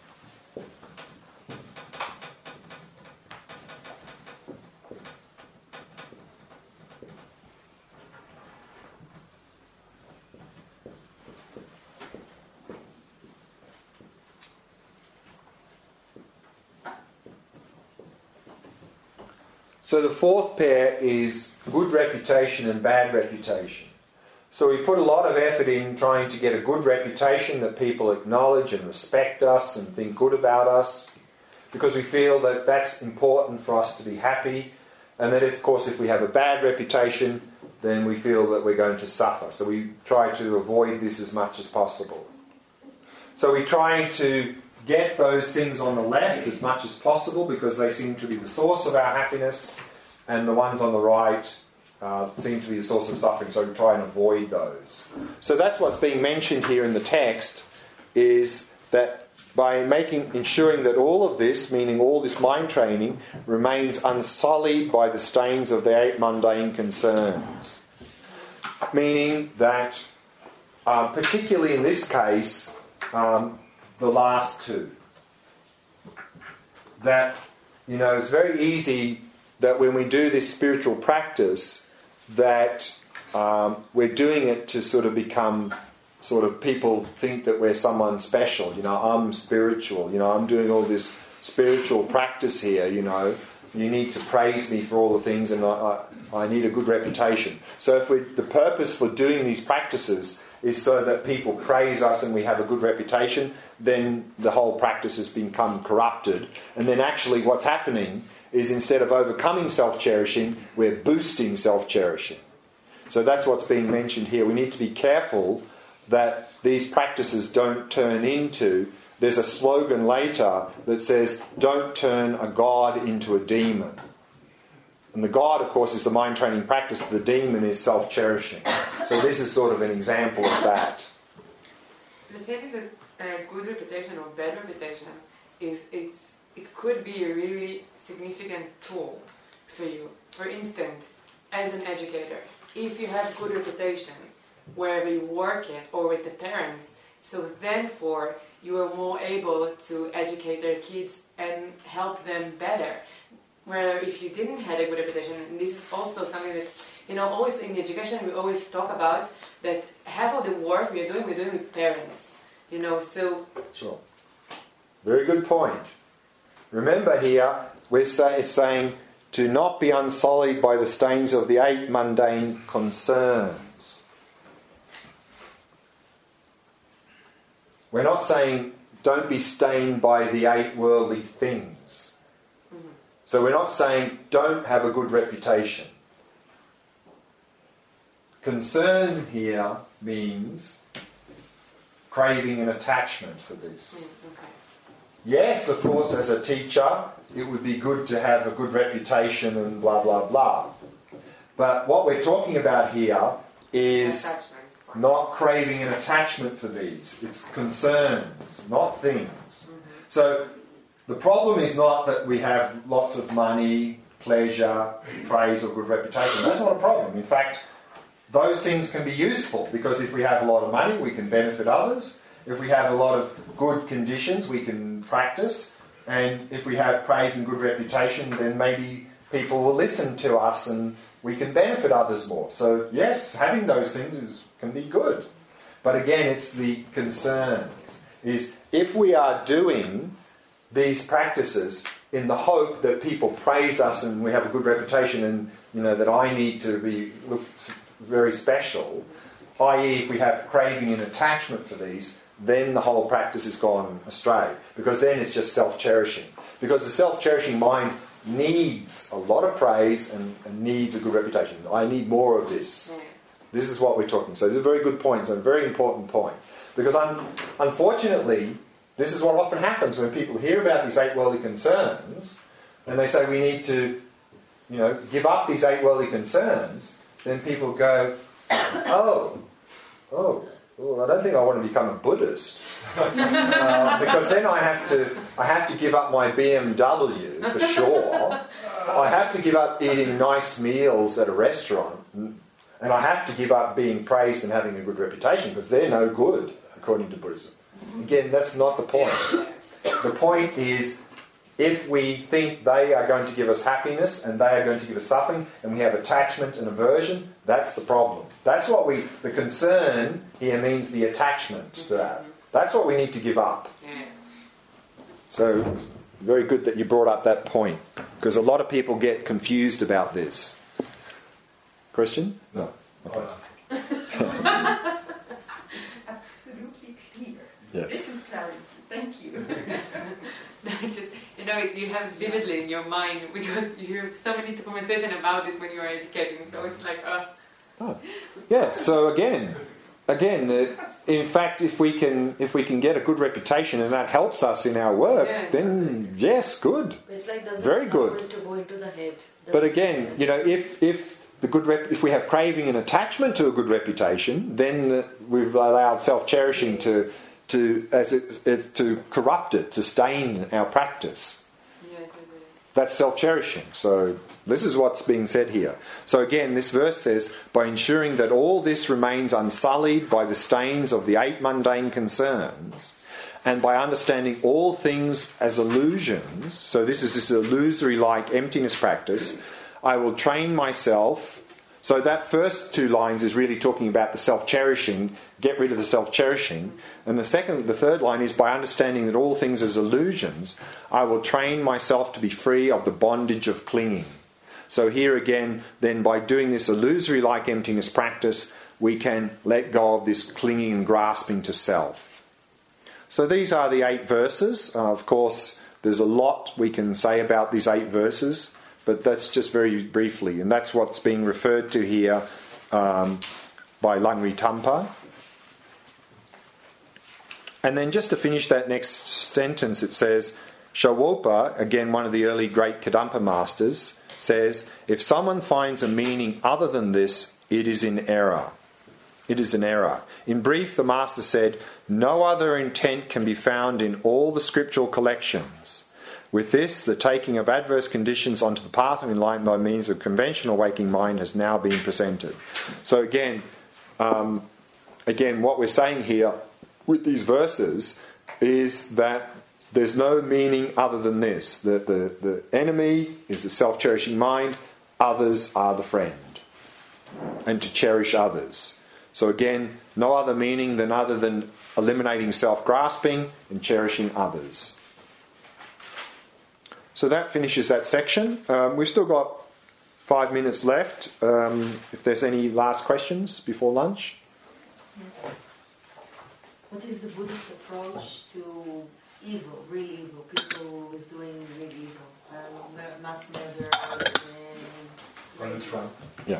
So the fourth pair is good reputation and bad reputation. So we put a lot of effort in trying to get a good reputation, that people acknowledge and respect us and think good about us, because we feel that that's important for us to be happy, and that, if, of course, if we have a bad reputation, then we feel that we're going to suffer. So we try to avoid this as much as possible. So we try to get those things on the left as much as possible, because they seem to be the source of our happiness, and the ones on the right uh, seem to be the source of suffering, so we try and avoid those. So that's what's being mentioned here in the text, is that by making, ensuring that all of this, meaning all this mind training, remains unsullied by the stains of the eight mundane concerns. Meaning that, uh, particularly in this case, um, the last two. That, you know, it's very easy that when we do this spiritual practice, that um, we're doing it to sort of become, sort of people think that we're someone special. You know, I'm spiritual. You know, I'm doing all this spiritual practice here, you know. You need to praise me for all the things, and I, I, I need a good reputation. So if we, the purpose for doing these practices is so that people praise us and we have a good reputation, then the whole practice has become corrupted. And then actually what's happening is, instead of overcoming self-cherishing, we're boosting self-cherishing. So that's what's being mentioned here. We need to be careful that these practices don't turn into... There's a slogan later that says, don't turn a god into a demon. And the god, of course, is the mind training practice. The demon is self-cherishing. So this is sort of an example of that. The thing is with a good reputation or bad reputation is it's it could be a really significant tool for you. For instance, as an educator, if you have good reputation wherever you work at or with the parents, so then for you are more able to educate their kids and help them better. Where if you didn't have a good reputation, and this is also something that, you know, always in education we always talk about, that half of the work we are doing, we're doing with parents. You know, so... Sure. Very good point. Remember here, we're say, it's saying to not be unsullied by the stains of the eight mundane concerns. We're not saying don't be stained by the eight worldly things. So we're not saying don't have a good reputation. Concern here means craving and attachment for this. Mm, okay. Yes, of course, as a teacher, it would be good to have a good reputation and blah, blah, blah. But what we're talking about here is Attachment. not craving and attachment for these. It's concerns, not things. Mm-hmm. So the problem is not that we have lots of money, pleasure, praise or good reputation. That's not a problem. In fact, those things can be useful, because if we have a lot of money, we can benefit others. If we have a lot of good conditions, we can practice. And if we have praise and good reputation, then maybe people will listen to us and we can benefit others more. So yes, having those things is, can be good. But again, it's the concerns. Is if we are doing these practices in the hope that people praise us and we have a good reputation, and you know that I need to be looked very special, that is if we have craving and attachment for these, then the whole practice has gone astray, because then it's just self-cherishing. Because the self-cherishing mind needs a lot of praise and, and needs a good reputation. I need more of this. Yeah. This is what we're talking. So this is a very good point. It's a very important point. Because un- unfortunately, this is what often happens when people hear about these eight worldly concerns and they say we need to, you know, give up these eight worldly concerns. Then people go, oh, oh, oh, I don't think I want to become a Buddhist. uh, because then I have to, I have to give up my B M W for sure. I have to give up eating nice meals at a restaurant. And I have to give up being praised and having a good reputation because they're no good, according to Buddhism. Again, that's not the point. The point is, if we think they are going to give us happiness and they are going to give us suffering, and we have attachment and aversion, that's the problem. That's what we, the concern here means the attachment to that. That's what we need to give up. So, very good that you brought up that point, because a lot of people get confused about this. Question? No. Okay. It's absolutely clear. Yes. This is clarity. Thank you. Just, you know, it, you have it vividly in your mind because you hear so many conversation about it when you are educating. So it's like, uh. Oh. Yeah. So again, again, uh, in fact, if we can, if we can get a good reputation and that helps us in our work, Yeah. then yes, good. It's like doesn't Very allow good. it to go into the head. But again, you know, if if the good rep- if we have craving and attachment to a good reputation, then uh, we've allowed self-cherishing to to as it, it to corrupt it, to stain our practice. Yeah, That's self-cherishing. So this is what's being said here. So again, this verse says, by ensuring that all this remains unsullied by the stains of the eight mundane concerns, and by understanding all things as illusions, so this is this illusory-like emptiness practice, I will train myself. So that first two lines is really talking about the self-cherishing, get rid of the self-cherishing. And the second, the third line is by understanding that all things as illusions, I will train myself to be free of the bondage of clinging. So here again, then by doing this illusory-like emptiness practice, we can let go of this clinging and grasping to self. So these are the eight verses. Uh, of course, there's a lot we can say about these eight verses, but that's just very briefly. And that's what's being referred to here um, by Langri Tampa. And then just to finish that next sentence, it says, Shawopa, again one of the early great Kadampa masters, says, if someone finds a meaning other than this, it is in error. It is an error. In brief, the master said, no other intent can be found in all the scriptural collections. With this, the taking of adverse conditions onto the path of enlightenment by means of conventional waking mind has now been presented. So again, um, again, what we're saying here with these verses is that there's no meaning other than this. That the, the enemy is the self-cherishing mind, others are the friend. And to cherish others. So again, no other meaning than other than eliminating self-grasping and cherishing others. So that finishes that section. Um, we've still got five minutes left. Um, if there's any last questions before lunch. What is the Buddhist approach to evil, real evil, people who is doing real evil, um, mass murderers and Trump. Yeah.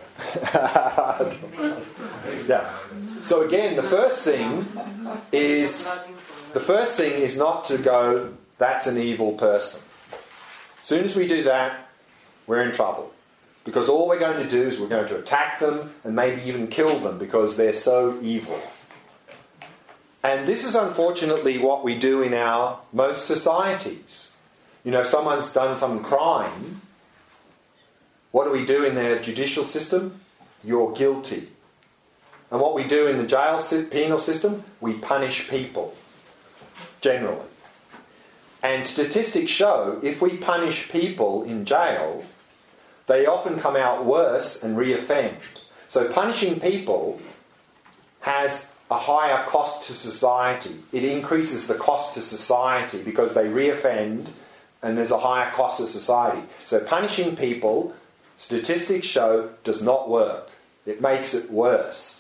Yeah. So again, the first thing is the first thing is not to go, that's an evil person. As soon as we do that, we're in trouble. Because all we're going to do is we're going to attack them and maybe even kill them because they're so evil. And this is unfortunately what we do in our most societies. You know, if someone's done some crime, what do we do in the judicial system? You're guilty. And what we do in the jail penal system, we punish people, generally. And statistics show if we punish people in jail, they often come out worse and re-offend. So punishing people has a higher cost to society. It increases the cost to society because they re-offend and there's a higher cost to society. So punishing people, statistics show, does not work. It makes it worse.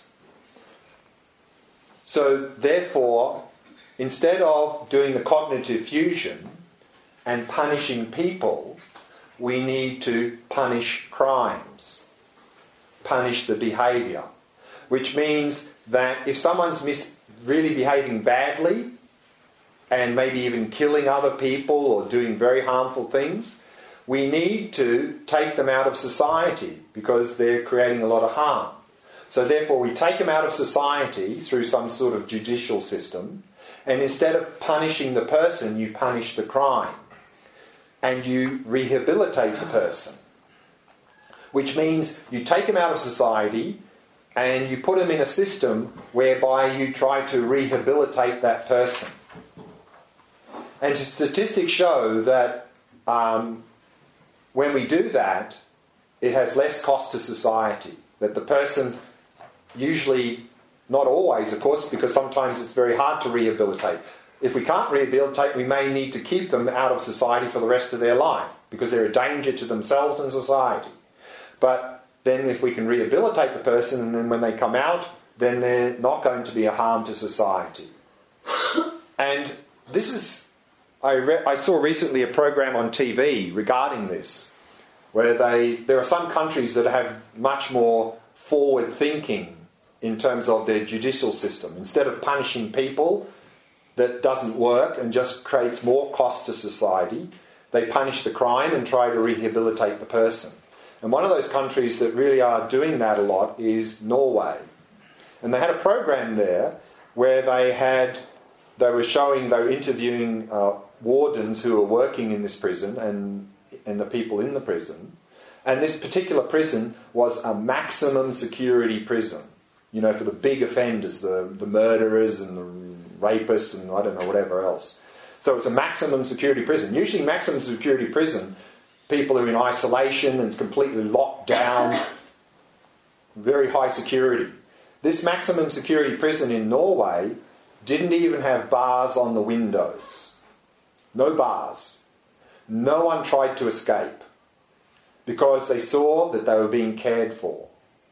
So therefore, instead of doing the cognitive fusion and punishing people, we need to punish crimes, punish the behaviour, which means that if someone's mis- really behaving badly and maybe even killing other people or doing very harmful things, we need to take them out of society because they're creating a lot of harm. So therefore we take them out of society through some sort of judicial system, and instead of punishing the person, you punish the crime. And you rehabilitate the person. Which means you take them out of society and you put them in a system whereby you try to rehabilitate that person. And statistics show that um, when we do that, it has less cost to society. That the person usually, not always of course, because sometimes it's very hard to rehabilitate. If we can't rehabilitate, we may need to keep them out of society for the rest of their life because they're a danger to themselves and society. But then if we can rehabilitate the person, and then when they come out, then they're not going to be a harm to society. And this is, I, re- I saw recently a program on T V regarding this, where they there are some countries that have much more forward thinking in terms of their judicial system. Instead of punishing people that doesn't work and just creates more cost to society, they punish the crime and try to rehabilitate the person. And one of those countries that really are doing that a lot is Norway. And they had a program there where they had, they were showing, they were interviewing uh, wardens who were working in this prison and, and the people in the prison. And this particular prison was a maximum security prison. You know, for the big offenders, the, the murderers and the rapists and I don't know, whatever else. So it's a maximum security prison. Usually maximum security prison, people are in isolation and it's completely locked down, very high security. This maximum security prison in Norway didn't even have bars on the windows. No bars. No one tried to escape because they saw that they were being cared for.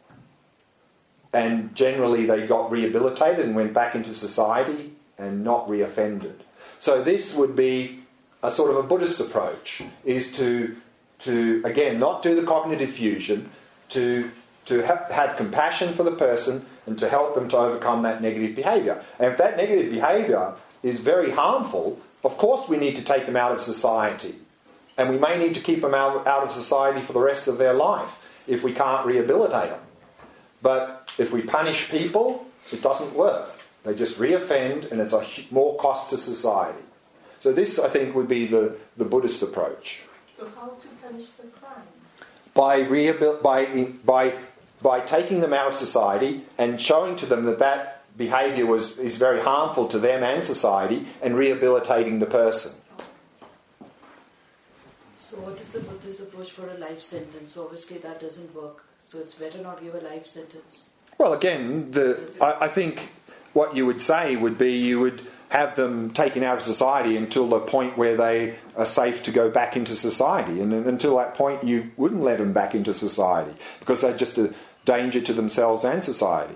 And generally they got rehabilitated and went back into society and not reoffended. So this would be a sort of a Buddhist approach, is to, to again, not do the cognitive fusion, to, to ha- have compassion for the person and to help them to overcome that negative behaviour. And if that negative behaviour is very harmful, of course we need to take them out of society. And we may need to keep them out, out of society for the rest of their life if we can't rehabilitate them. But if we punish people, it doesn't work. They just reoffend and it's a more cost to society. So this, I think, would be the, the Buddhist approach. So how to punish the crime? By, rehabil- by, by, by taking them out of society and showing to them that that behaviour was is very harmful to them and society, and rehabilitating the person. So what is the Buddhist approach for a life sentence? So obviously that doesn't work. So it's better not give a life sentence. Well, again, the I, I think what you would say would be you would have them taken out of society until the point where they are safe to go back into society. And until that point, you wouldn't let them back into society because they're just a danger to themselves and society.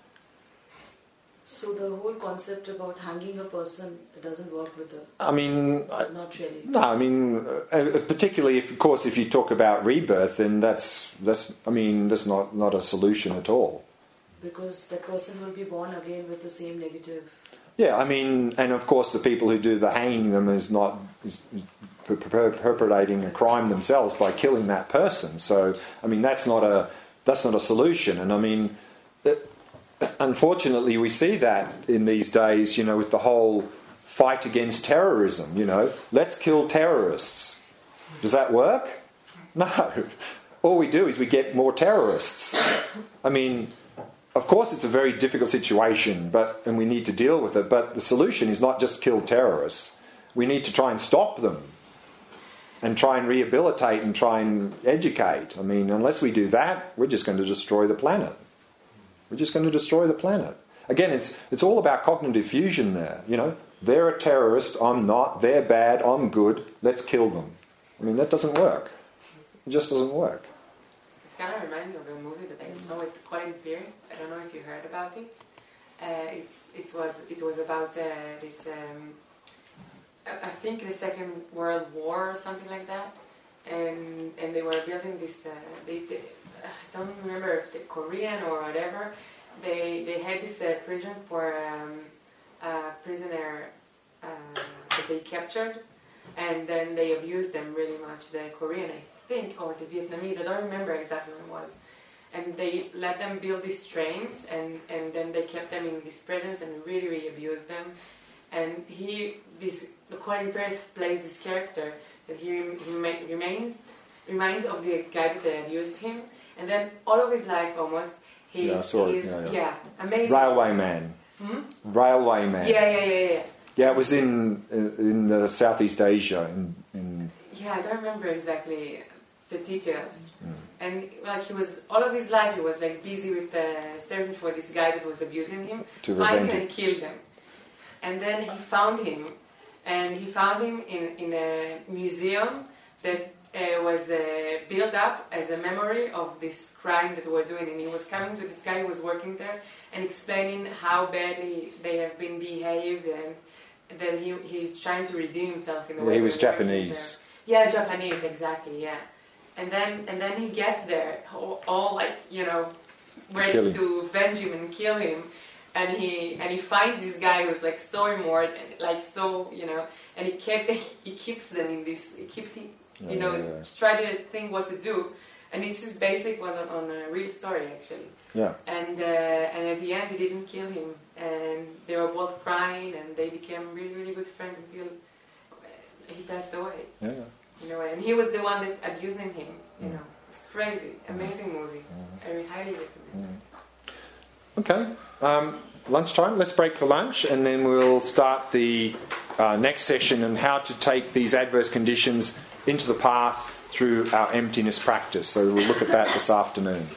So the whole concept about hanging a person, it doesn't work with the... I mean... Not really. No, I mean, uh, particularly, if, of course, if you talk about rebirth, then that's, that's I mean, that's not, not a solution at all. Because that person will be born again with the same negative... Yeah, I mean, and of course the people who do the hanging them is not is per- per- perpetrating a crime themselves by killing that person. So, I mean, that's not a that's not a solution. And I mean, it, unfortunately, we see that in these days. You know, with the whole fight against terrorism. You know, let's kill terrorists. Does that work? No. All we do is we get more terrorists. I mean. Of course, it's a very difficult situation, but and we need to deal with it. But the solution is not just kill terrorists. We need to try and stop them, and try and rehabilitate and try and educate. I mean, unless we do that, we're just going to destroy the planet. We're just going to destroy the planet. Again, it's it's all about cognitive fusion. There, you know, they're a terrorist. I'm not. They're bad. I'm good. Let's kill them. I mean, that doesn't work. It just doesn't work. It's kind of reminding me of a movie that I saw with Colin Firth. I don't know if you heard about it. Uh, it's, it was it was about uh, this. Um, I think the Second World War or something like that. and and they were building this. Uh, they, they I don't remember if they're Korean or whatever. They they had this uh, prison for um, a prisoner uh, that they captured, and then they abused them really much. The Korean, I think, or the Vietnamese. I don't remember exactly what it was. And they let them build these trains, and, and then they kept them in these prisons and really, really abused them. And he, this, Colin Firth plays this character that he, he ma- remains, reminds of the guy that they abused him. And then all of his life almost, he, Yeah, I saw it, he's, yeah, yeah. yeah, amazing. Railway Man. Hmm? Railway Man. Yeah, yeah, yeah, yeah. Yeah, it was in in the Southeast Asia. In, in Yeah, I don't remember exactly the details. Mm. And like he was, all of his life he was like busy with uh, searching for this guy that was abusing him, To find revenge him it. and kill him. And then he found him, and he found him in, in a museum that uh, was uh, built up as a memory of this crime that they were doing. And he was coming to this guy who was working there and explaining how badly they have been behaved, and that he he's trying to redeem himself in a Yeah, way. he was when working Japanese. there. Yeah, Japanese, exactly. Yeah. And then and then he gets there, all, all like you know, ready Kill him. to avenge him and kill him, and he and he finds this guy who's like so remote, and like so you know, and he kept he keeps them in this, he keeps you Yeah, know, yeah, yeah. trying to think what to do, and it's his basic one on, on a real story actually. yeah. And uh, and at the end he didn't kill him, and they were both crying, and they became really really good friends until he passed away. Yeah, yeah. You know, and he was the one that abusing him. You know, it's crazy, amazing movie. I highly recommend. Okay. Um, lunchtime. Let's break for lunch, and then we'll start the uh, next session on how to take these adverse conditions into the path through our emptiness practice. So we'll look at that this afternoon.